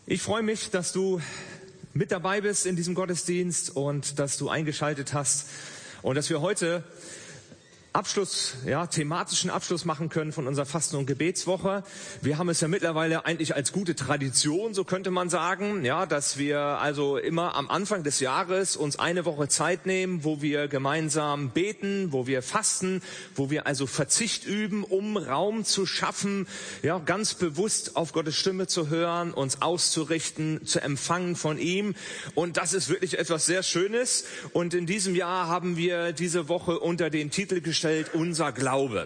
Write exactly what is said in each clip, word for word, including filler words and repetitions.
Ich freue mich, dass du mit dabei bist in diesem Gottesdienst und dass du eingeschaltet hast und dass wir heute Abschluss, ja, thematischen Abschluss machen können von unserer Fasten- und Gebetswoche. Wir haben es ja mittlerweile eigentlich als gute Tradition, so könnte man sagen, ja, dass wir also immer am Anfang des Jahres uns eine Woche Zeit nehmen, wo wir gemeinsam beten, wo wir fasten, wo wir also Verzicht üben, um Raum zu schaffen, ja, ganz bewusst auf Gottes Stimme zu hören, uns auszurichten, zu empfangen von ihm. Und das ist wirklich etwas sehr Schönes. Und in diesem Jahr haben wir diese Woche unter den Titel gestellt, unser Glaube.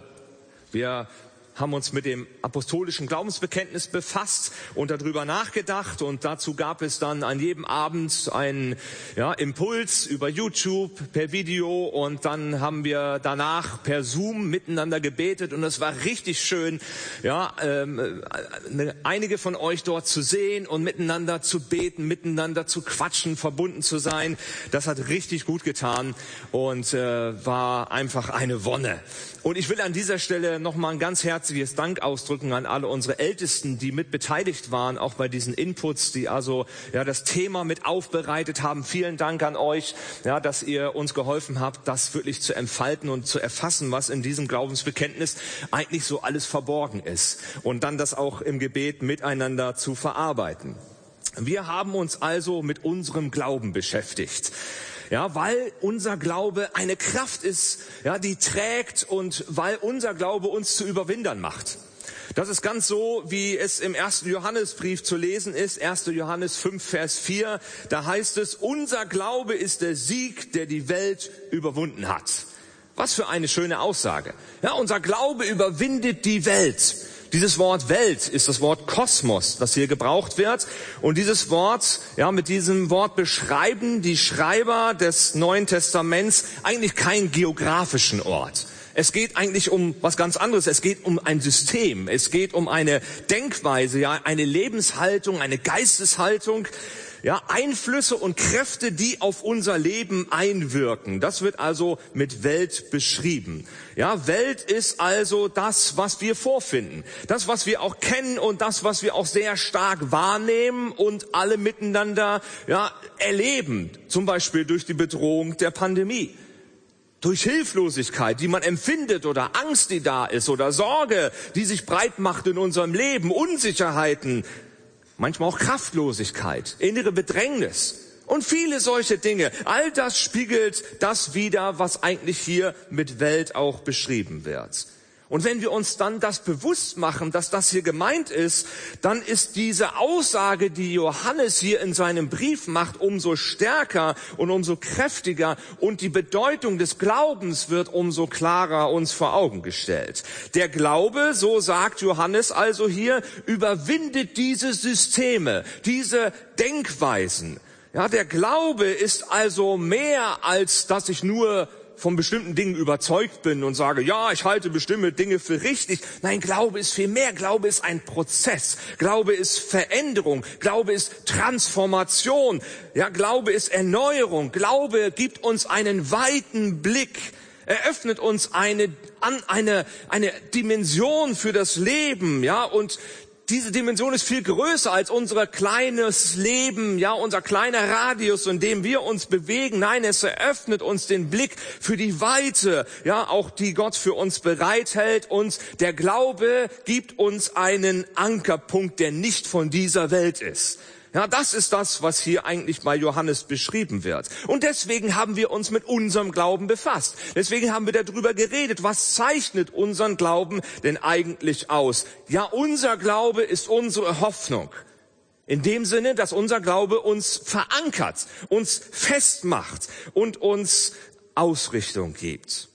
Wir haben uns mit dem apostolischen Glaubensbekenntnis befasst und darüber nachgedacht, und dazu gab es dann an jedem Abend einen ja, Impuls über YouTube per Video, und dann haben wir danach per Zoom miteinander gebetet, und es war richtig schön, ja, ähm, einige von euch dort zu sehen und miteinander zu beten, miteinander zu quatschen, verbunden zu sein. Das hat richtig gut getan und äh, war einfach eine Wonne. Und ich will an dieser Stelle nochmal ein ganz herzliches Dank ausdrücken an alle unsere Ältesten, die mit beteiligt waren, auch bei diesen Inputs, die also ja das Thema mit aufbereitet haben. Vielen Dank an euch, ja, dass ihr uns geholfen habt, das wirklich zu entfalten und zu erfassen, was in diesem Glaubensbekenntnis eigentlich so alles verborgen ist. Und dann das auch im Gebet miteinander zu verarbeiten. Wir haben uns also mit unserem Glauben beschäftigt. Ja, weil unser Glaube eine Kraft ist, ja, die trägt, und weil unser Glaube uns zu Überwindern macht. Das ist ganz so, wie es im ersten Johannesbrief zu lesen ist, erster Johannes fünf, Vers vier. Da heißt es, unser Glaube ist der Sieg, der die Welt überwunden hat. Was für eine schöne Aussage. Ja, unser Glaube überwindet die Welt. Dieses Wort Welt ist das Wort Kosmos, das hier gebraucht wird. Und dieses Wort, ja, mit diesem Wort beschreiben die Schreiber des Neuen Testaments eigentlich keinen geografischen Ort. Es geht eigentlich um was ganz anderes. Es geht um ein System. Es geht um eine Denkweise, ja, eine Lebenshaltung, eine Geisteshaltung. Ja, Einflüsse und Kräfte, die auf unser Leben einwirken. Das wird also mit Welt beschrieben. Ja, Welt ist also das, was wir vorfinden. Das, was wir auch kennen, und das, was wir auch sehr stark wahrnehmen und alle miteinander, ja, erleben. Zum Beispiel durch die Bedrohung der Pandemie. Durch Hilflosigkeit, die man empfindet, oder Angst, die da ist, oder Sorge, die sich breit macht in unserem Leben, Unsicherheiten, manchmal auch Kraftlosigkeit, innere Bedrängnis und viele solche Dinge. All das spiegelt das wider, was eigentlich hier mit Welt auch beschrieben wird. Und wenn wir uns dann das bewusst machen, dass das hier gemeint ist, dann ist diese Aussage, die Johannes hier in seinem Brief macht, umso stärker und umso kräftiger, und die Bedeutung des Glaubens wird umso klarer uns vor Augen gestellt. Der Glaube, so sagt Johannes also hier, überwindet diese Systeme, diese Denkweisen. Ja, der Glaube ist also mehr, als dass ich nur von bestimmten Dingen überzeugt bin und sage, ja, ich halte bestimmte Dinge für richtig. Nein, Glaube ist viel mehr. Glaube ist ein Prozess. Glaube ist Veränderung. Glaube ist Transformation. Ja, Glaube ist Erneuerung. Glaube gibt uns einen weiten Blick, eröffnet uns eine, eine, eine Dimension für das Leben, ja, und diese Dimension ist viel größer als unser kleines Leben, ja, unser kleiner Radius, in dem wir uns bewegen. Nein, es eröffnet uns den Blick für die Weite, ja, auch die Gott für uns bereithält. Und der Glaube gibt uns einen Ankerpunkt, der nicht von dieser Welt ist. Ja, das ist das, was hier eigentlich bei Johannes beschrieben wird. Und deswegen haben wir uns mit unserem Glauben befasst. Deswegen haben wir darüber geredet, was zeichnet unseren Glauben denn eigentlich aus? Ja, unser Glaube ist unsere Hoffnung. In dem Sinne, dass unser Glaube uns verankert, uns festmacht und uns Ausrichtung gibt.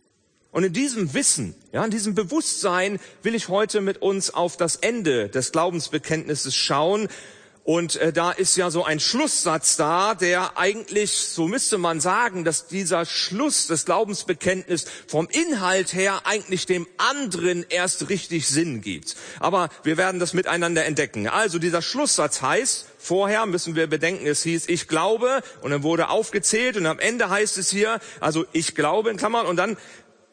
Und in diesem Wissen, ja, in diesem Bewusstsein will ich heute mit uns auf das Ende des Glaubensbekenntnisses schauen. Und äh, da ist ja so ein Schlusssatz da, der eigentlich, so müsste man sagen, dass dieser Schluss des Glaubensbekenntnisses vom Inhalt her eigentlich dem anderen erst richtig Sinn gibt. Aber wir werden das miteinander entdecken. Also dieser Schlusssatz heißt, vorher müssen wir bedenken, es hieß, ich glaube, und dann wurde aufgezählt, und am Ende heißt es hier, also ich glaube in Klammern, und dann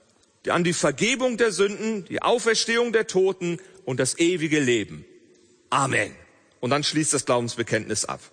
an die Vergebung der Sünden, die Auferstehung der Toten und das ewige Leben. Amen. Und dann schließt das Glaubensbekenntnis ab.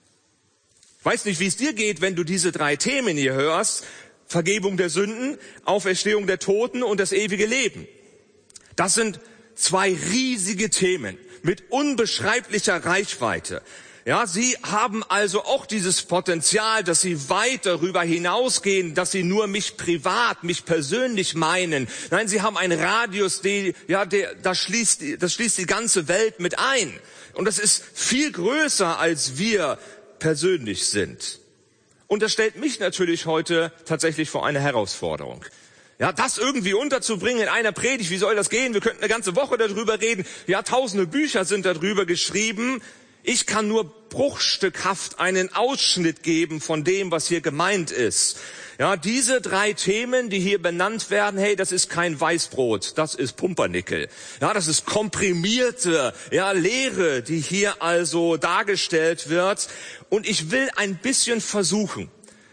Ich weiß nicht, wie es dir geht, wenn du diese drei Themen hier hörst. Vergebung der Sünden, Auferstehung der Toten und das ewige Leben. Das sind zwei riesige Themen mit unbeschreiblicher Reichweite. Ja, sie haben also auch dieses Potenzial, dass sie weit darüber hinausgehen, dass sie nur mich privat, mich persönlich meinen. Nein, sie haben einen Radius, die, ja, der, das schließt, das schließt die ganze Welt mit ein. Und das ist viel größer, als wir persönlich sind. Und das stellt mich natürlich heute tatsächlich vor eine Herausforderung. Ja, das irgendwie unterzubringen in einer Predigt, wie soll das gehen? Wir könnten eine ganze Woche darüber reden. Ja, tausende Bücher sind darüber geschrieben. Ich kann nur bruchstückhaft einen Ausschnitt geben von dem, was hier gemeint ist. Ja, diese drei Themen, die hier benannt werden, hey, das ist kein Weißbrot, das ist Pumpernickel. Ja, das ist komprimierte, ja, Lehre, die hier also dargestellt wird. Und ich will ein bisschen versuchen,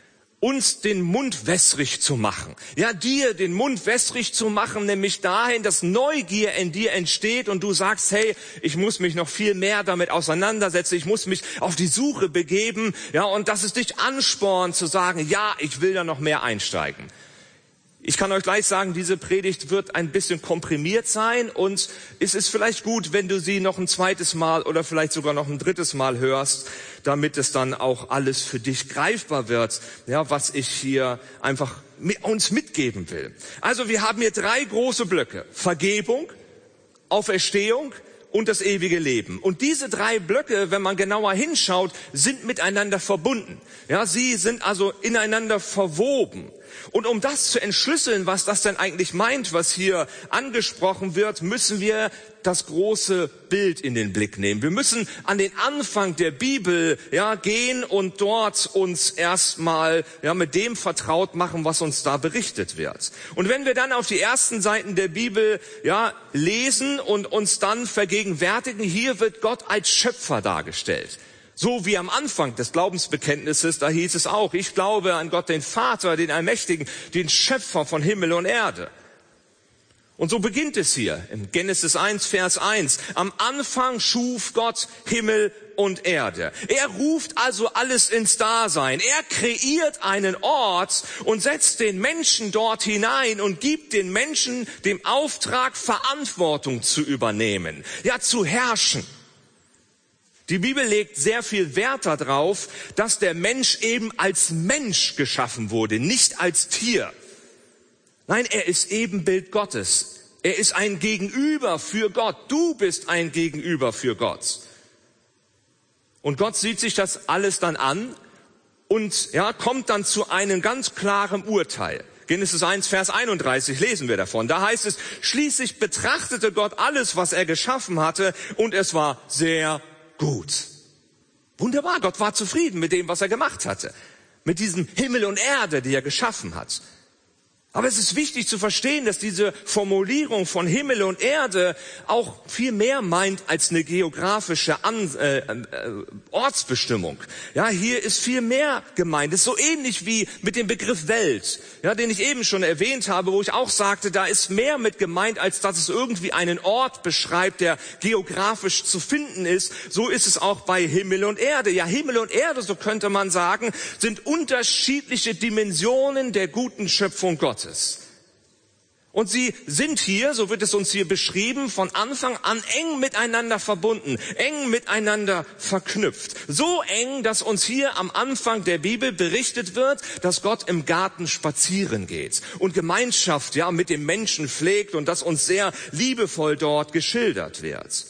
uns den Mund wässrig zu machen. Ja, dir den Mund wässrig zu machen, nämlich dahin, dass Neugier in dir entsteht und du sagst, hey, ich muss mich noch viel mehr damit auseinandersetzen, ich muss mich auf die Suche begeben, ja, und dass es dich anspornt zu sagen, ja, ich will da noch mehr einsteigen. Ich kann euch gleich sagen, diese Predigt wird ein bisschen komprimiert sein und es ist vielleicht gut, wenn du sie noch ein zweites Mal oder vielleicht sogar noch ein drittes Mal hörst, damit es dann auch alles für dich greifbar wird, ja, was ich hier einfach uns mitgeben will. Also wir haben hier drei große Blöcke: Vergebung, Auferstehung und das ewige Leben. Und diese drei Blöcke, wenn man genauer hinschaut, sind miteinander verbunden. Ja, sie sind also ineinander verwoben. Und um das zu entschlüsseln, was das denn eigentlich meint, was hier angesprochen wird, müssen wir das große Bild in den Blick nehmen. Wir müssen an den Anfang der Bibel, ja, gehen und dort uns erstmal, ja, mit dem vertraut machen, was uns da berichtet wird. Und wenn wir dann auf die ersten Seiten der Bibel, ja, lesen und uns dann vergegenwärtigen, hier wird Gott als Schöpfer dargestellt. So wie am Anfang des Glaubensbekenntnisses, da hieß es auch, ich glaube an Gott, den Vater, den Allmächtigen, den Schöpfer von Himmel und Erde. Und so beginnt es hier im Genesis eins, Vers eins. Am Anfang schuf Gott Himmel und Erde. Er ruft also alles ins Dasein. Er kreiert einen Ort und setzt den Menschen dort hinein und gibt den Menschen den Auftrag, Verantwortung zu übernehmen, ja, zu herrschen. Die Bibel legt sehr viel Wert darauf, dass der Mensch eben als Mensch geschaffen wurde, nicht als Tier. Nein, er ist Ebenbild Gottes. Er ist ein Gegenüber für Gott. Du bist ein Gegenüber für Gott. Und Gott sieht sich das alles dann an und, ja, kommt dann zu einem ganz klaren Urteil. Genesis eins, Vers einunddreißig lesen wir davon. Da heißt es, schließlich betrachtete Gott alles, was er geschaffen hatte, und es war sehr gut. Wunderbar, Gott war zufrieden mit dem, was er gemacht hatte. Mit diesem Himmel und Erde, die er geschaffen hat. Aber es ist wichtig zu verstehen, dass diese Formulierung von Himmel und Erde auch viel mehr meint als eine geografische An- äh, äh, Ortsbestimmung. Ja, hier ist viel mehr gemeint. Es ist so ähnlich wie mit dem Begriff Welt, ja, den ich eben schon erwähnt habe, wo ich auch sagte, da ist mehr mit gemeint, als dass es irgendwie einen Ort beschreibt, der geografisch zu finden ist. So ist es auch bei Himmel und Erde. Ja, Himmel und Erde, so könnte man sagen, sind unterschiedliche Dimensionen der guten Schöpfung Gottes. Und sie sind hier, so wird es uns hier beschrieben, von Anfang an eng miteinander verbunden, eng miteinander verknüpft. So eng, dass uns hier am Anfang der Bibel berichtet wird, dass Gott im Garten spazieren geht und Gemeinschaft, ja, mit dem Menschen pflegt und dass uns sehr liebevoll dort geschildert wird.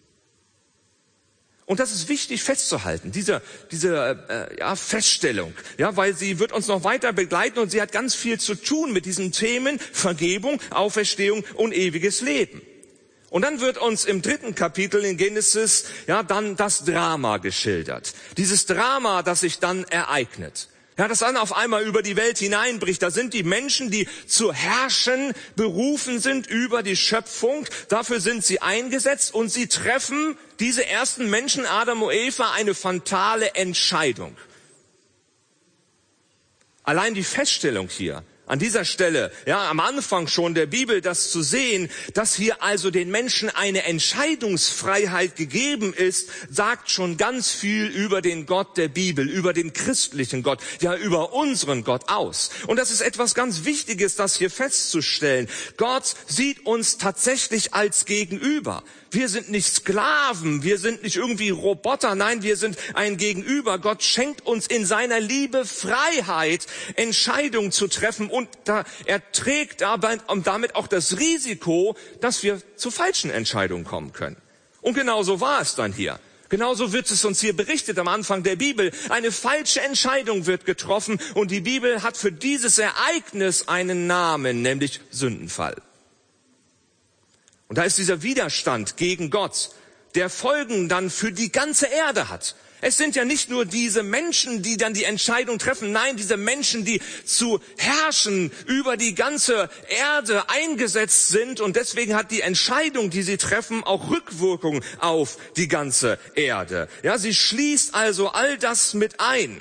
Und das ist wichtig festzuhalten, diese, diese äh, ja, Feststellung, ja, weil sie wird uns noch weiter begleiten und sie hat ganz viel zu tun mit diesen Themen Vergebung, Auferstehung und ewiges Leben. Und dann wird uns im dritten Kapitel in Genesis ja dann das Drama geschildert, dieses Drama, das sich dann ereignet. Ja, das dann auf einmal über die Welt hineinbricht. Da sind die Menschen, die zu herrschen berufen sind über die Schöpfung. Dafür sind sie eingesetzt und sie treffen, diese ersten Menschen, Adam und Eva, eine fatale Entscheidung. Allein die Feststellung hier, An dieser Stelle, ja, am Anfang schon der Bibel, das zu sehen, dass hier also den Menschen eine Entscheidungsfreiheit gegeben ist, sagt schon ganz viel über den Gott der Bibel, über den christlichen Gott, ja, über unseren Gott aus. Und das ist etwas ganz Wichtiges, das hier festzustellen. Gott sieht uns tatsächlich als Gegenüber. Wir sind nicht Sklaven, wir sind nicht irgendwie Roboter, nein, wir sind ein Gegenüber. Gott schenkt uns in seiner Liebe Freiheit, Entscheidungen zu treffen, und da, er trägt dabei, damit auch das Risiko, dass wir zu falschen Entscheidungen kommen können. Und genauso war es dann hier. Genauso wird es uns hier berichtet am Anfang der Bibel. Eine falsche Entscheidung wird getroffen und die Bibel hat für dieses Ereignis einen Namen, nämlich Sündenfall. Und da ist dieser Widerstand gegen Gott, der Folgen dann für die ganze Erde hat. Es sind ja nicht nur diese Menschen, die dann die Entscheidung treffen, nein, diese Menschen, die zu herrschen über die ganze Erde eingesetzt sind, und deswegen hat die Entscheidung, die sie treffen, auch Rückwirkung auf die ganze Erde. Ja, sie schließt also all das mit ein.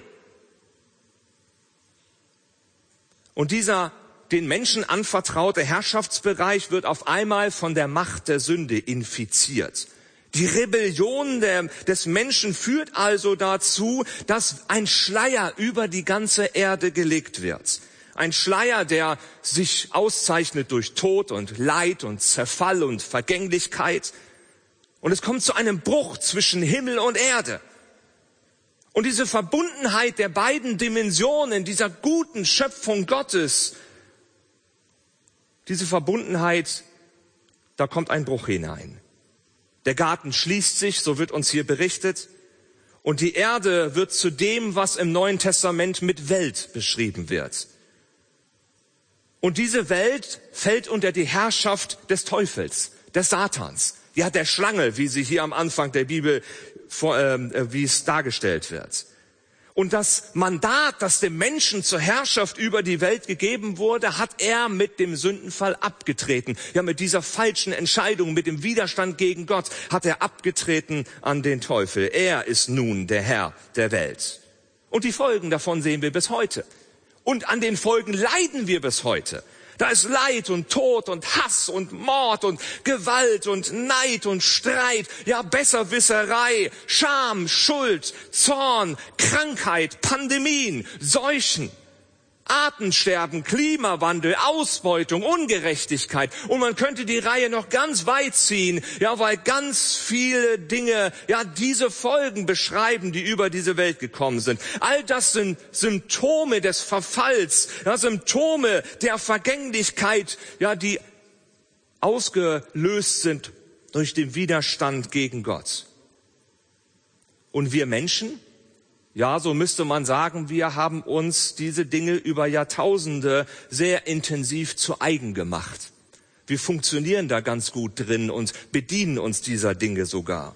Und dieser den Menschen anvertraute Herrschaftsbereich wird auf einmal von der Macht der Sünde infiziert. Die Rebellion der, des Menschen führt also dazu, dass ein Schleier über die ganze Erde gelegt wird. Ein Schleier, der sich auszeichnet durch Tod und Leid und Zerfall und Vergänglichkeit. Und es kommt zu einem Bruch zwischen Himmel und Erde. Und diese Verbundenheit der beiden Dimensionen dieser guten Schöpfung Gottes, diese Verbundenheit, da kommt ein Bruch hinein. Der Garten schließt sich, so wird uns hier berichtet, und die Erde wird zu dem, was im Neuen Testament mit Welt beschrieben wird. Und diese Welt fällt unter die Herrschaft des Teufels, des Satans, ja, der Schlange, wie sie hier am Anfang der Bibel, vor, äh, wie es dargestellt wird. Und das Mandat, das dem Menschen zur Herrschaft über die Welt gegeben wurde, hat er mit dem Sündenfall abgetreten. Ja, mit dieser falschen Entscheidung, mit dem Widerstand gegen Gott hat er abgetreten an den Teufel. Er ist nun der Herr der Welt. Und die Folgen davon sehen wir bis heute. Und an den Folgen leiden wir bis heute. Da ist Leid und Tod und Hass und Mord und Gewalt und Neid und Streit, ja, Besserwisserei, Scham, Schuld, Zorn, Krankheit, Pandemien, Seuchen, Artensterben, Klimawandel, Ausbeutung, Ungerechtigkeit. Und man könnte die Reihe noch ganz weit ziehen, ja, weil ganz viele Dinge, ja, diese Folgen beschreiben, die über diese Welt gekommen sind. All das sind Symptome des Verfalls, ja, Symptome der Vergänglichkeit, ja, die ausgelöst sind durch den Widerstand gegen Gott. Und wir Menschen? Ja, so müsste man sagen, wir haben uns diese Dinge über Jahrtausende sehr intensiv zu eigen gemacht. Wir funktionieren da ganz gut drin und bedienen uns dieser Dinge sogar.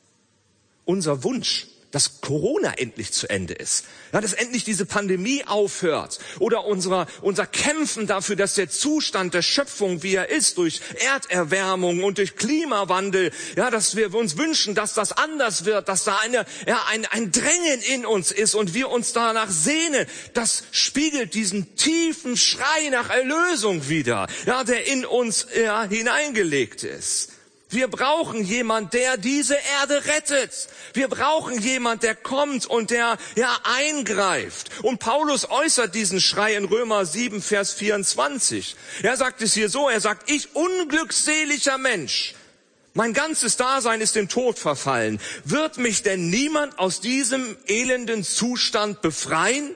Unser Wunsch, dass Corona endlich zu Ende ist, ja, dass endlich diese Pandemie aufhört, oder unser, unser Kämpfen dafür, dass der Zustand der Schöpfung, wie er ist, durch Erderwärmung und durch Klimawandel, ja, dass wir uns wünschen, dass das anders wird, dass da eine, ja, ein, ein Drängen in uns ist und wir uns danach sehnen, das spiegelt diesen tiefen Schrei nach Erlösung wider, ja, der in uns, ja, hineingelegt ist. Wir brauchen jemand, der diese Erde rettet. Wir brauchen jemand, der kommt und der, ja, eingreift. Und Paulus äußert diesen Schrei in Römer sieben, Vers vierundzwanzig. Er sagt es hier so, er sagt, ich unglückseliger Mensch, mein ganzes Dasein ist dem Tod verfallen. Wird mich denn niemand aus diesem elenden Zustand befreien?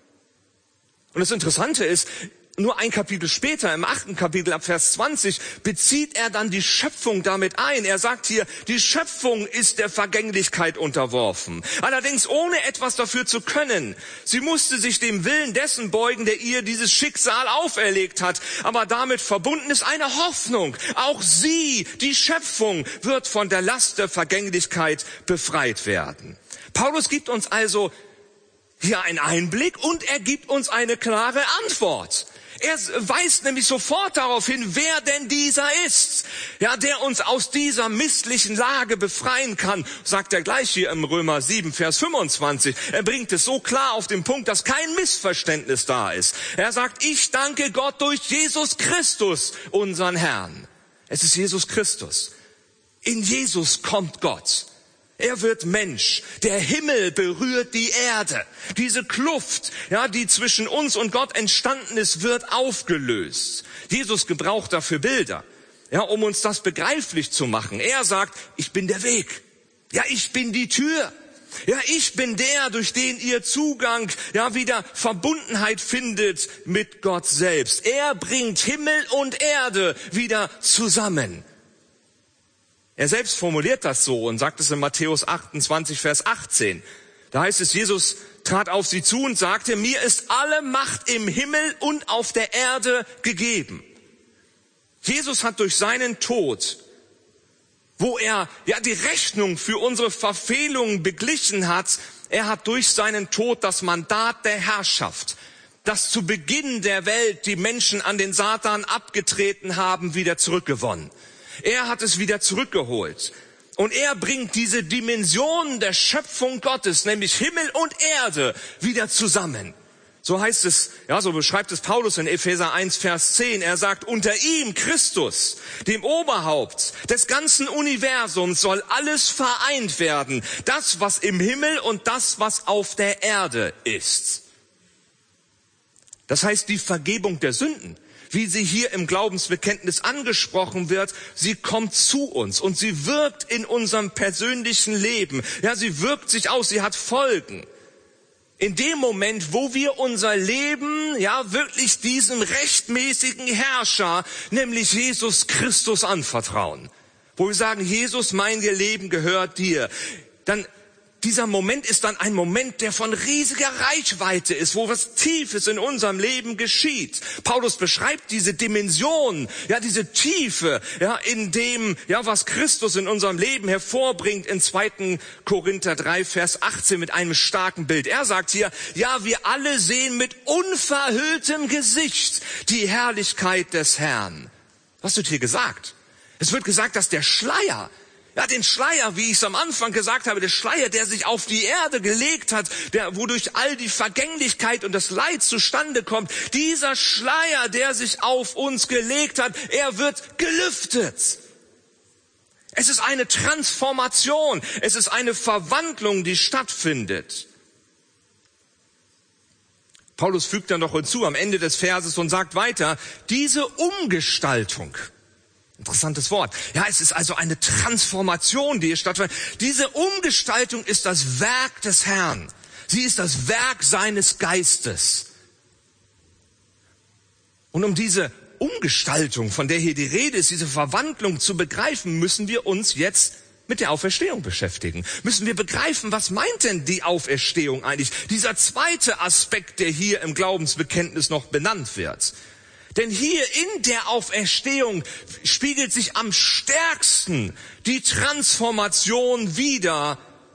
Und das Interessante ist, nur ein Kapitel später, im achten Kapitel ab Vers zwanzig, bezieht er dann die Schöpfung damit ein. Er sagt hier, die Schöpfung ist der Vergänglichkeit unterworfen. Allerdings ohne etwas dafür zu können. Sie musste sich dem Willen dessen beugen, der ihr dieses Schicksal auferlegt hat. Aber damit verbunden ist eine Hoffnung. Auch sie, die Schöpfung, wird von der Last der Vergänglichkeit befreit werden. Paulus gibt uns also hier einen Einblick und er gibt uns eine klare Antwort. Er weist nämlich sofort darauf hin, wer denn dieser ist, ja, der uns aus dieser misslichen Lage befreien kann, sagt er gleich hier im Römer sieben, Vers fünfundzwanzig. Er bringt es so klar auf den Punkt, dass kein Missverständnis da ist. Er sagt, ich danke Gott durch Jesus Christus, unseren Herrn. Es ist Jesus Christus. In Jesus kommt Gott. Er wird Mensch. Der Himmel berührt die Erde. Diese Kluft, ja, die zwischen uns und Gott entstanden ist, wird aufgelöst. Jesus gebraucht dafür Bilder, ja, um uns das begreiflich zu machen. Er sagt, ich bin der Weg. Ja, ich bin die Tür. Ja, ich bin der, durch den ihr Zugang, ja, wieder Verbundenheit findet mit Gott selbst. Er bringt Himmel und Erde wieder zusammen. Er selbst formuliert das so und sagt es in Matthäus achtundzwanzig, Vers achtzehn. Da heißt es, Jesus trat auf sie zu und sagte, mir ist alle Macht im Himmel und auf der Erde gegeben. Jesus hat durch seinen Tod, wo er ja die Rechnung für unsere Verfehlungen beglichen hat, er hat durch seinen Tod das Mandat der Herrschaft, das zu Beginn der Welt die Menschen an den Satan abgetreten haben, wieder zurückgewonnen. Er hat es wieder zurückgeholt. Und er bringt diese Dimensionen der Schöpfung Gottes, nämlich Himmel und Erde, wieder zusammen. So heißt es, ja, so beschreibt es Paulus in Epheser eins, Vers zehn. Er sagt, unter ihm, Christus, dem Oberhaupt des ganzen Universums, soll alles vereint werden. Das, was im Himmel und das, was auf der Erde ist. Das heißt, die Vergebung der Sünden, wie sie hier im Glaubensbekenntnis angesprochen wird, sie kommt zu uns und sie wirkt in unserem persönlichen Leben. Ja, sie wirkt sich aus, sie hat Folgen. In dem Moment, wo wir unser Leben, ja, wirklich diesem rechtmäßigen Herrscher, nämlich Jesus Christus, anvertrauen. Wo wir sagen, Jesus, mein Leben gehört dir. Dann dieser Moment ist dann ein Moment, der von riesiger Reichweite ist, wo was Tiefes in unserem Leben geschieht. Paulus beschreibt diese Dimension, ja, diese Tiefe, ja, in dem, ja, was Christus in unserem Leben hervorbringt in zweiten Korinther drei, Vers achtzehn mit einem starken Bild. Er sagt hier, ja, wir alle sehen mit unverhülltem Gesicht die Herrlichkeit des Herrn. Was wird hier gesagt? Es wird gesagt, dass der Schleier, ja, den Schleier, wie ich es am Anfang gesagt habe, der Schleier, der sich auf die Erde gelegt hat, der, wodurch all die Vergänglichkeit und das Leid zustande kommt, dieser Schleier, der sich auf uns gelegt hat, er wird gelüftet. Es ist eine Transformation, es ist eine Verwandlung, die stattfindet. Paulus fügt dann noch hinzu am Ende des Verses und sagt weiter, diese Umgestaltung, interessantes Wort. Ja, es ist also eine Transformation, die hier stattfindet. Diese Umgestaltung ist das Werk des Herrn. Sie ist das Werk seines Geistes. Und um diese Umgestaltung, von der hier die Rede ist, diese Verwandlung zu begreifen, müssen wir uns jetzt mit der Auferstehung beschäftigen. Müssen wir begreifen, was meint denn die Auferstehung eigentlich? Dieser zweite Aspekt, der hier im Glaubensbekenntnis noch benannt wird. Denn hier in der Auferstehung spiegelt sich am stärksten die Transformation wider,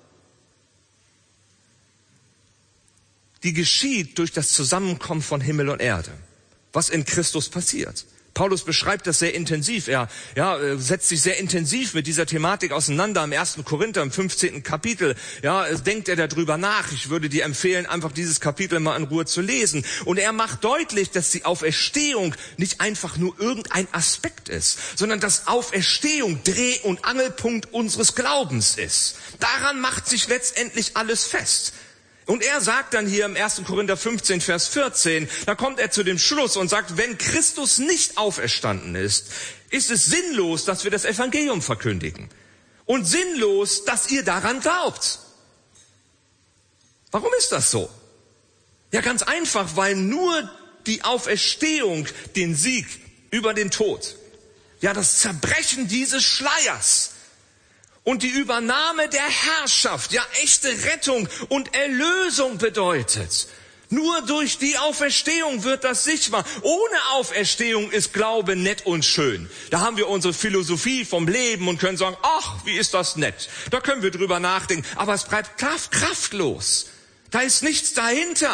die geschieht durch das Zusammenkommen von Himmel und Erde, was in Christus passiert. Paulus beschreibt das sehr intensiv. Er ja, setzt sich sehr intensiv mit dieser Thematik auseinander. Im ersten Korinther, im fünfzehnten Kapitel, ja, denkt er darüber nach. Ich würde dir empfehlen, einfach dieses Kapitel mal in Ruhe zu lesen. Und er macht deutlich, dass die Auferstehung nicht einfach nur irgendein Aspekt ist, sondern dass Auferstehung Dreh- und Angelpunkt unseres Glaubens ist. Daran macht sich letztendlich alles fest. Und er sagt dann hier im ersten Korinther fünfzehn, Vers vierzehn, da kommt er zu dem Schluss und sagt, wenn Christus nicht auferstanden ist, ist es sinnlos, dass wir das Evangelium verkündigen. Und sinnlos, dass ihr daran glaubt. Warum ist das so? Ja, ganz einfach, weil nur die Auferstehung den Sieg über den Tod, ja, das Zerbrechen dieses Schleiers, und die Übernahme der Herrschaft, ja, echte Rettung und Erlösung bedeutet. Nur durch die Auferstehung wird das sichtbar. Ohne Auferstehung ist Glaube nett und schön. Da haben wir unsere Philosophie vom Leben und können sagen, ach, wie ist das nett. Da können wir drüber nachdenken. Aber es bleibt kraft, kraftlos. Da ist nichts dahinter.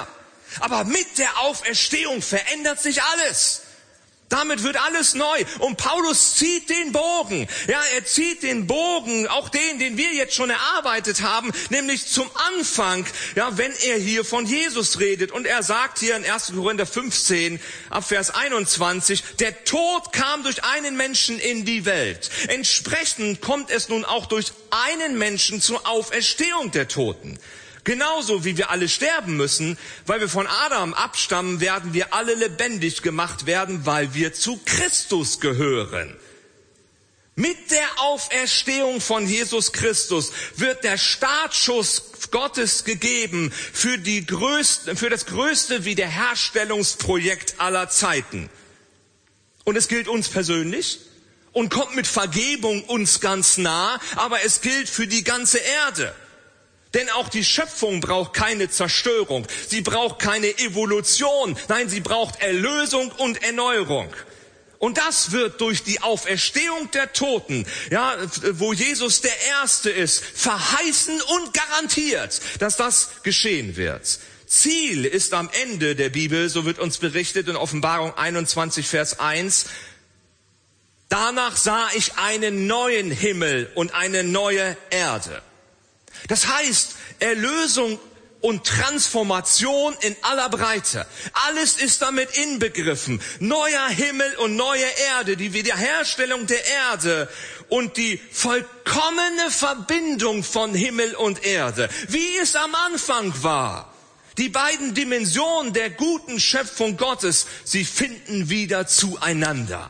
Aber mit der Auferstehung verändert sich alles. Damit wird alles neu. Und Paulus zieht den Bogen. Ja, er zieht den Bogen, auch den, den wir jetzt schon erarbeitet haben, nämlich zum Anfang, ja, wenn er hier von Jesus redet. Und er sagt hier in erster Korinther fünfzehn, ab Vers einundzwanzig, der Tod kam durch einen Menschen in die Welt. Entsprechend kommt es nun auch durch einen Menschen zur Auferstehung der Toten. Genauso wie wir alle sterben müssen, weil wir von Adam abstammen, werden wir alle lebendig gemacht werden, weil wir zu Christus gehören. Mit der Auferstehung von Jesus Christus wird der Startschuss Gottes gegeben für die größte, für das größte Wiederherstellungsprojekt aller Zeiten. Und es gilt uns persönlich und kommt mit Vergebung uns ganz nah, aber es gilt für die ganze Erde. Denn auch die Schöpfung braucht keine Zerstörung. Sie braucht keine Evolution. Nein, sie braucht Erlösung und Erneuerung. Und das wird durch die Auferstehung der Toten, ja, wo Jesus der Erste ist, verheißen und garantiert, dass das geschehen wird. Ziel ist am Ende der Bibel, so wird uns berichtet in Offenbarung einundzwanzig, Vers eins, danach sah ich einen neuen Himmel und eine neue Erde. Das heißt, Erlösung und Transformation in aller Breite. Alles ist damit inbegriffen. Neuer Himmel und neue Erde, die Wiederherstellung der Erde und die vollkommene Verbindung von Himmel und Erde, wie es am Anfang war. Die beiden Dimensionen der guten Schöpfung Gottes, sie finden wieder zueinander.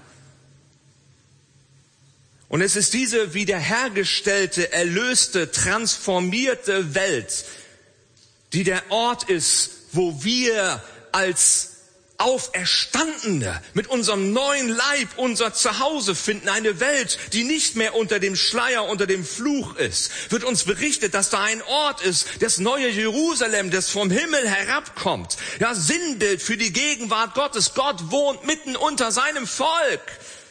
Und es ist diese wiederhergestellte, erlöste, transformierte Welt, die der Ort ist, wo wir als Auferstandene mit unserem neuen Leib unser Zuhause finden. Eine Welt, die nicht mehr unter dem Schleier, unter dem Fluch ist. Wird uns berichtet, dass da ein Ort ist, das neue Jerusalem, das vom Himmel herabkommt. Ja, Sinnbild für die Gegenwart Gottes. Gott wohnt mitten unter seinem Volk.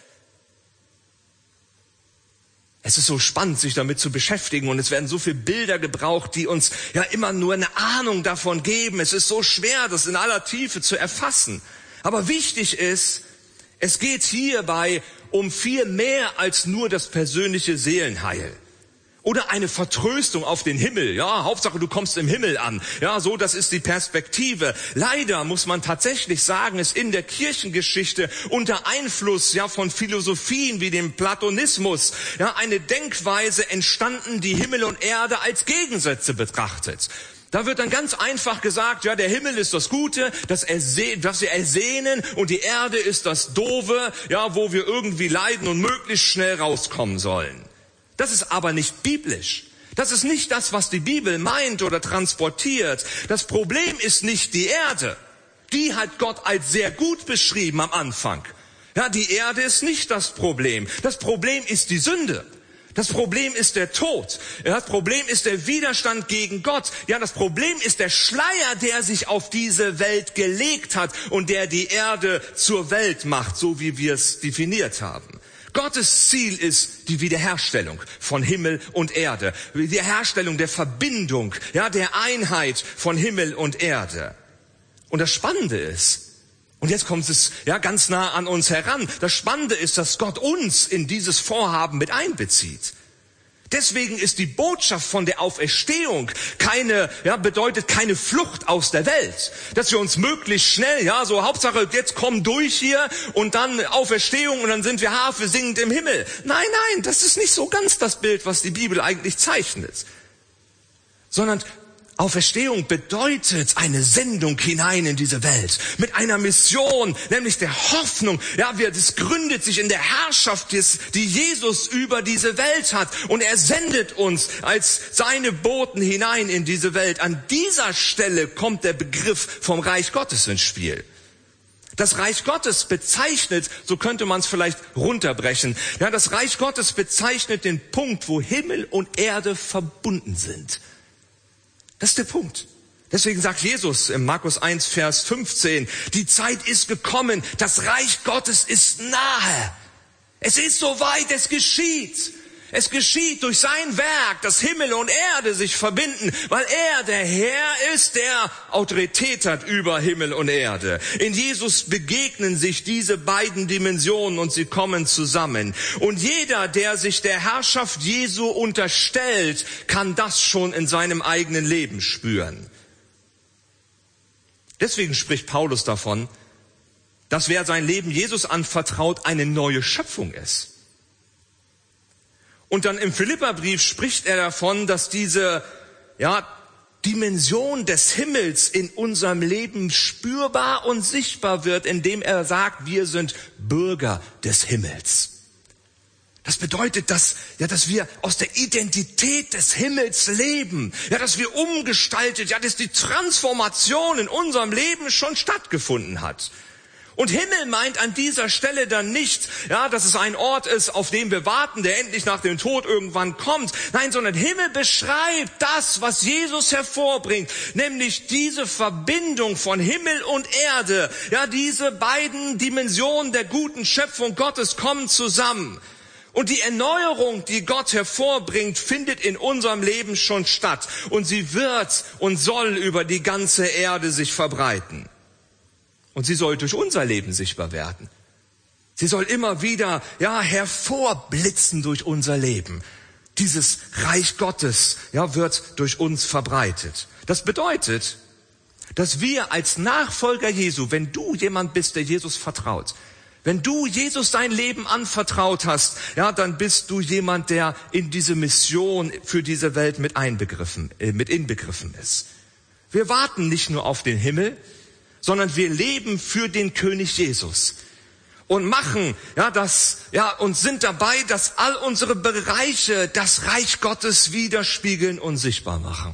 Es ist so spannend, sich damit zu beschäftigen und es werden so viele Bilder gebraucht, die uns ja immer nur eine Ahnung davon geben. Es ist so schwer, das in aller Tiefe zu erfassen. Aber wichtig ist, es geht hierbei um viel mehr als nur das persönliche Seelenheil. Oder eine Vertröstung auf den Himmel. Ja, Hauptsache du kommst im Himmel an. Ja, so, das ist die Perspektive. Leider muss man tatsächlich sagen, ist in der Kirchengeschichte unter Einfluss, ja, von Philosophien wie dem Platonismus, ja, eine Denkweise entstanden, die Himmel und Erde als Gegensätze betrachtet. Da wird dann ganz einfach gesagt, ja, der Himmel ist das Gute, das, Erse- das wir ersehnen, und die Erde ist das Doofe, ja, wo wir irgendwie leiden und möglichst schnell rauskommen sollen. Das ist aber nicht biblisch. Das ist nicht das, was die Bibel meint oder transportiert. Das Problem ist nicht die Erde. Die hat Gott als sehr gut beschrieben am Anfang. Ja, die Erde ist nicht das Problem. Das Problem ist die Sünde. Das Problem ist der Tod. Das Problem ist der Widerstand gegen Gott. Ja, das Problem ist der Schleier, der sich auf diese Welt gelegt hat und der die Erde zur Welt macht, so wie wir es definiert haben. Gottes Ziel ist die Wiederherstellung von Himmel und Erde. Die Wiederherstellung der Verbindung, ja, der Einheit von Himmel und Erde. Und das Spannende ist, und jetzt kommt es ja ganz nah an uns heran, das Spannende ist, dass Gott uns in dieses Vorhaben mit einbezieht. Deswegen ist die Botschaft von der Auferstehung keine, ja, bedeutet keine Flucht aus der Welt. Dass wir uns möglichst schnell, ja, so Hauptsache jetzt komm durch hier und dann Auferstehung und dann sind wir Harfe singend im Himmel. Nein, nein, das ist nicht so ganz das Bild, was die Bibel eigentlich zeichnet. Sondern Auferstehung bedeutet eine Sendung hinein in diese Welt. Mit einer Mission, nämlich der Hoffnung. Ja, wir, das gründet sich in der Herrschaft, die Jesus über diese Welt hat. Und er sendet uns als seine Boten hinein in diese Welt. An dieser Stelle kommt der Begriff vom Reich Gottes ins Spiel. Das Reich Gottes bezeichnet, so könnte man es vielleicht runterbrechen, ja, das Reich Gottes bezeichnet den Punkt, wo Himmel und Erde verbunden sind. Das ist der Punkt. Deswegen sagt Jesus im Markus eins, Vers fünfzehn, die Zeit ist gekommen, das Reich Gottes ist nahe. Es ist soweit, es geschieht. Es geschieht durch sein Werk, dass Himmel und Erde sich verbinden, weil er der Herr ist, der Autorität hat über Himmel und Erde. In Jesus begegnen sich diese beiden Dimensionen und sie kommen zusammen. Und jeder, der sich der Herrschaft Jesu unterstellt, kann das schon in seinem eigenen Leben spüren. Deswegen spricht Paulus davon, dass wer sein Leben Jesus anvertraut, eine neue Schöpfung ist. Und dann im Philipperbrief spricht er davon, dass diese ja, Dimension des Himmels in unserem Leben spürbar und sichtbar wird, indem er sagt, wir sind Bürger des Himmels. Das bedeutet, dass, ja, dass wir aus der Identität des Himmels leben, ja, dass wir umgestaltet, ja, dass die Transformation in unserem Leben schon stattgefunden hat. Und Himmel meint an dieser Stelle dann nicht, ja, dass es ein Ort ist, auf dem wir warten, der endlich nach dem Tod irgendwann kommt. Nein, sondern Himmel beschreibt das, was Jesus hervorbringt, nämlich diese Verbindung von Himmel und Erde. Ja, diese beiden Dimensionen der guten Schöpfung Gottes kommen zusammen. Und die Erneuerung, die Gott hervorbringt, findet in unserem Leben schon statt. Und sie wird und soll über die ganze Erde sich verbreiten. Und sie soll durch unser Leben sichtbar werden. Sie soll immer wieder, ja, hervorblitzen durch unser Leben. Dieses Reich Gottes, ja, wird durch uns verbreitet. Das bedeutet, dass wir als Nachfolger Jesu, wenn du jemand bist, der Jesus vertraut, wenn du Jesus dein Leben anvertraut hast, ja, dann bist du jemand, der in diese Mission für diese Welt mit einbegriffen, äh, mit inbegriffen ist. Wir warten nicht nur auf den Himmel, sondern wir leben für den König Jesus und machen, ja, das, ja, und sind dabei, dass all unsere Bereiche das Reich Gottes widerspiegeln und sichtbar machen.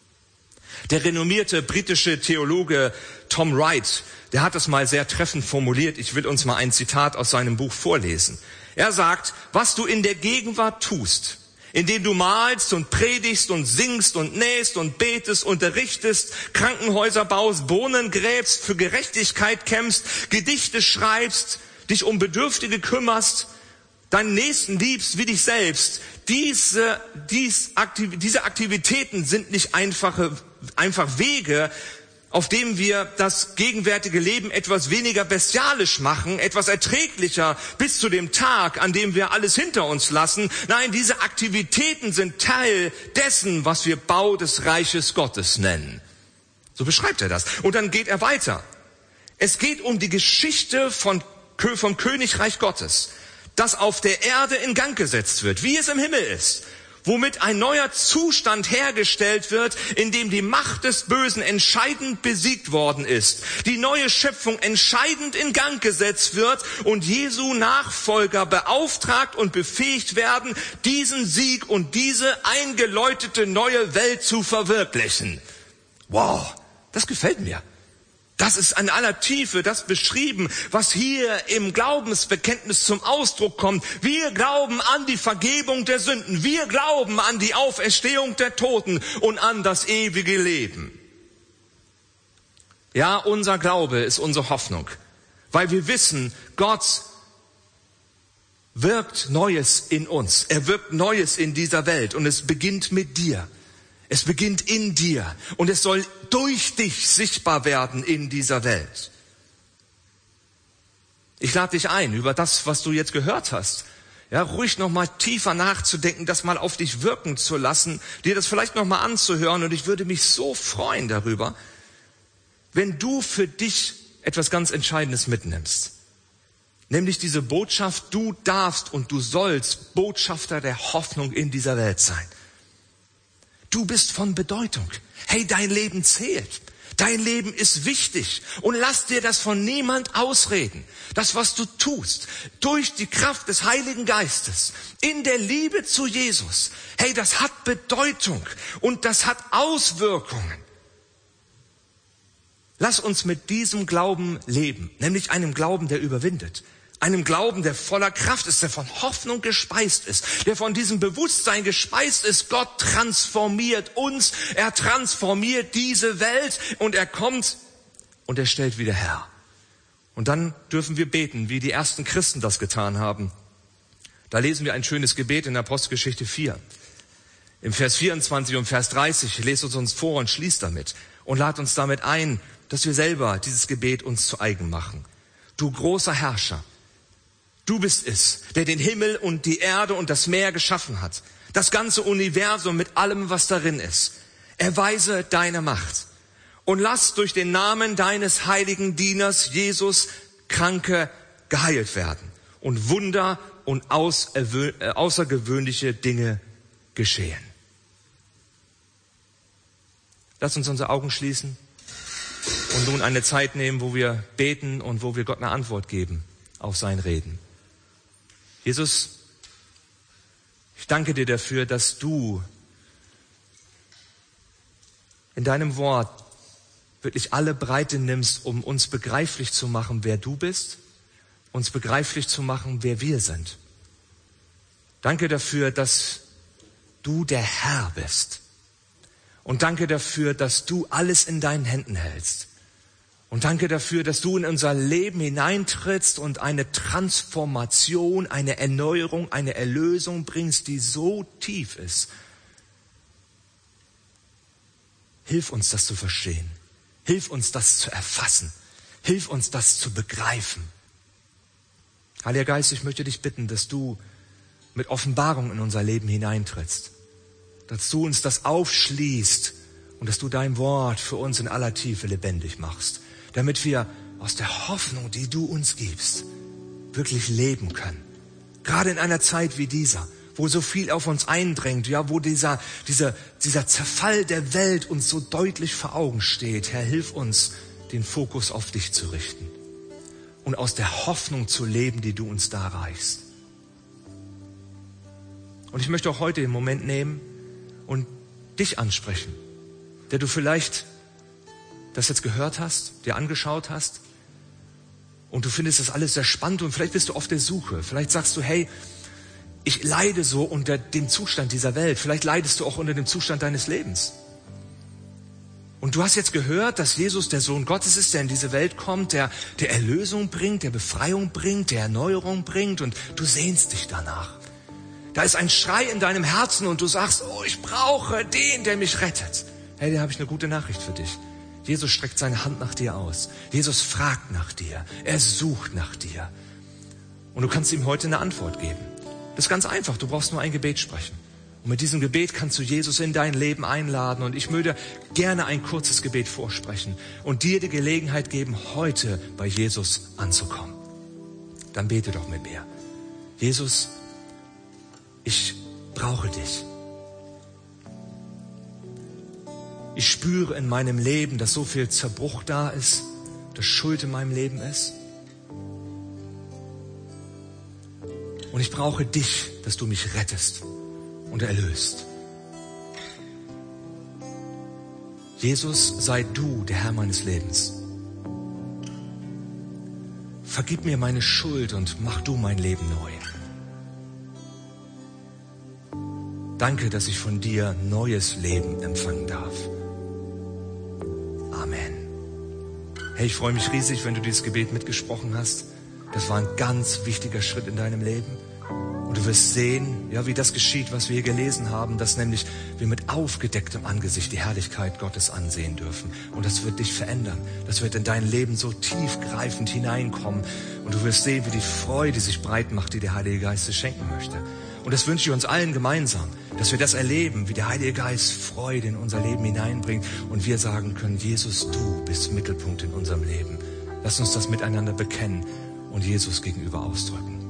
Der renommierte britische Theologe Tom Wright, der hat es mal sehr treffend formuliert. Ich will uns mal ein Zitat aus seinem Buch vorlesen. Er sagt, was du in der Gegenwart tust, indem du malst und predigst und singst und nähst und betest, unterrichtest, Krankenhäuser baust, Bohnen gräbst, für Gerechtigkeit kämpfst, Gedichte schreibst, dich um Bedürftige kümmerst, deinen Nächsten liebst wie dich selbst. Diese, dies, Aktiv- diese Aktivitäten sind nicht einfache, einfach Wege, auf dem wir das gegenwärtige Leben etwas weniger bestialisch machen, etwas erträglicher bis zu dem Tag, an dem wir alles hinter uns lassen. Nein, diese Aktivitäten sind Teil dessen, was wir Bau des Reiches Gottes nennen. So beschreibt er das. Und dann geht er weiter. Es geht um die Geschichte von, vom Königreich Gottes, das auf der Erde in Gang gesetzt wird, wie es im Himmel ist. Womit ein neuer Zustand hergestellt wird, in dem die Macht des Bösen entscheidend besiegt worden ist, die neue Schöpfung entscheidend in Gang gesetzt wird und Jesu Nachfolger beauftragt und befähigt werden, diesen Sieg und diese eingeläutete neue Welt zu verwirklichen. Wow, das gefällt mir. Das ist in aller Tiefe das beschrieben, was hier im Glaubensbekenntnis zum Ausdruck kommt. Wir glauben an die Vergebung der Sünden. Wir glauben an die Auferstehung der Toten und an das ewige Leben. Ja, unser Glaube ist unsere Hoffnung, weil wir wissen, Gott wirkt Neues in uns. Er wirkt Neues in dieser Welt und es beginnt mit dir. Es beginnt in dir und es soll durch dich sichtbar werden in dieser Welt. Ich lade dich ein, über das, was du jetzt gehört hast, ja, ruhig noch mal tiefer nachzudenken, das mal auf dich wirken zu lassen, dir das vielleicht noch mal anzuhören. Und ich würde mich so freuen darüber, wenn du für dich etwas ganz Entscheidendes mitnimmst. Nämlich diese Botschaft, du darfst und du sollst Botschafter der Hoffnung in dieser Welt sein. Du bist von Bedeutung. Hey, dein Leben zählt. Dein Leben ist wichtig. Und lass dir das von niemand ausreden. Das, was du tust, durch die Kraft des Heiligen Geistes, in der Liebe zu Jesus. Hey, das hat Bedeutung und das hat Auswirkungen. Lass uns mit diesem Glauben leben, nämlich einem Glauben, der überwindet. Einem Glauben, der voller Kraft ist, der von Hoffnung gespeist ist, der von diesem Bewusstsein gespeist ist. Gott transformiert uns, er transformiert diese Welt und er kommt und er stellt wieder her. Und dann dürfen wir beten, wie die ersten Christen das getan haben. Da lesen wir ein schönes Gebet in Apostelgeschichte vier. Im Vers vierundzwanzig und Vers dreißig lest uns uns vor und schließt damit und lad uns damit ein, dass wir selber dieses Gebet uns zu eigen machen. Du großer Herrscher, du bist es, der den Himmel und die Erde und das Meer geschaffen hat, das ganze Universum mit allem, was darin ist. Erweise deine Macht und lass durch den Namen deines heiligen Dieners Jesus Kranke geheilt werden und Wunder und außergewöhnliche Dinge geschehen. Lass uns unsere Augen schließen und nun eine Zeit nehmen, wo wir beten und wo wir Gott eine Antwort geben auf sein Reden. Jesus, ich danke dir dafür, dass du in deinem Wort wirklich alle Breite nimmst, um uns begreiflich zu machen, wer du bist, uns begreiflich zu machen, wer wir sind. Danke dafür, dass du der Herr bist. Und danke dafür, dass du alles in deinen Händen hältst. Und danke dafür, dass du in unser Leben hineintrittst und eine Transformation, eine Erneuerung, eine Erlösung bringst, die so tief ist. Hilf uns, das zu verstehen. Hilf uns, das zu erfassen. Hilf uns, das zu begreifen. Heiliger Geist, ich möchte dich bitten, dass du mit Offenbarung in unser Leben hineintrittst. Dass du uns das aufschließt und dass du dein Wort für uns in aller Tiefe lebendig machst. Damit wir aus der Hoffnung, die du uns gibst, wirklich leben können. Gerade in einer Zeit wie dieser, wo so viel auf uns eindrängt, ja, wo dieser, dieser, dieser Zerfall der Welt uns so deutlich vor Augen steht. Herr, hilf uns, den Fokus auf dich zu richten und aus der Hoffnung zu leben, die du uns darreichst. Und ich möchte auch heute den Moment nehmen und dich ansprechen, der du vielleicht das jetzt gehört hast, dir angeschaut hast und du findest das alles sehr spannend und vielleicht bist du auf der Suche. Vielleicht sagst du, hey, ich leide so unter dem Zustand dieser Welt. Vielleicht leidest du auch unter dem Zustand deines Lebens. Und du hast jetzt gehört, dass Jesus der Sohn Gottes ist, der in diese Welt kommt, der, der Erlösung bringt, der Befreiung bringt, der Erneuerung bringt und du sehnst dich danach. Da ist ein Schrei in deinem Herzen und du sagst, oh, ich brauche den, der mich rettet. Hey, da habe ich eine gute Nachricht für dich. Jesus streckt seine Hand nach dir aus. Jesus fragt nach dir. Er sucht nach dir. Und du kannst ihm heute eine Antwort geben. Das ist ganz einfach. Du brauchst nur ein Gebet sprechen. Und mit diesem Gebet kannst du Jesus in dein Leben einladen. Und ich würde gerne ein kurzes Gebet vorsprechen und dir die Gelegenheit geben, heute bei Jesus anzukommen. Dann bete doch mit mir. Jesus, ich brauche dich. Ich spüre in meinem Leben, dass so viel Zerbruch da ist, dass Schuld in meinem Leben ist. Und ich brauche dich, dass du mich rettest und erlöst. Jesus, sei du der Herr meines Lebens. Vergib mir meine Schuld und mach du mein Leben neu. Danke, dass ich von dir neues Leben empfangen darf. Amen. Hey, ich freue mich riesig, wenn du dieses Gebet mitgesprochen hast. Das war ein ganz wichtiger Schritt in deinem Leben. Und du wirst sehen, ja, wie das geschieht, was wir hier gelesen haben, dass nämlich wir mit aufgedecktem Angesicht die Herrlichkeit Gottes ansehen dürfen. Und das wird dich verändern. Das wird in dein Leben so tiefgreifend hineinkommen. Und du wirst sehen, wie die Freude sich breit macht, die der Heilige Geist dir schenken möchte. Und das wünsche ich uns allen gemeinsam, dass wir das erleben, wie der Heilige Geist Freude in unser Leben hineinbringt und wir sagen können, Jesus, du bist Mittelpunkt in unserem Leben. Lass uns das miteinander bekennen und Jesus gegenüber ausdrücken.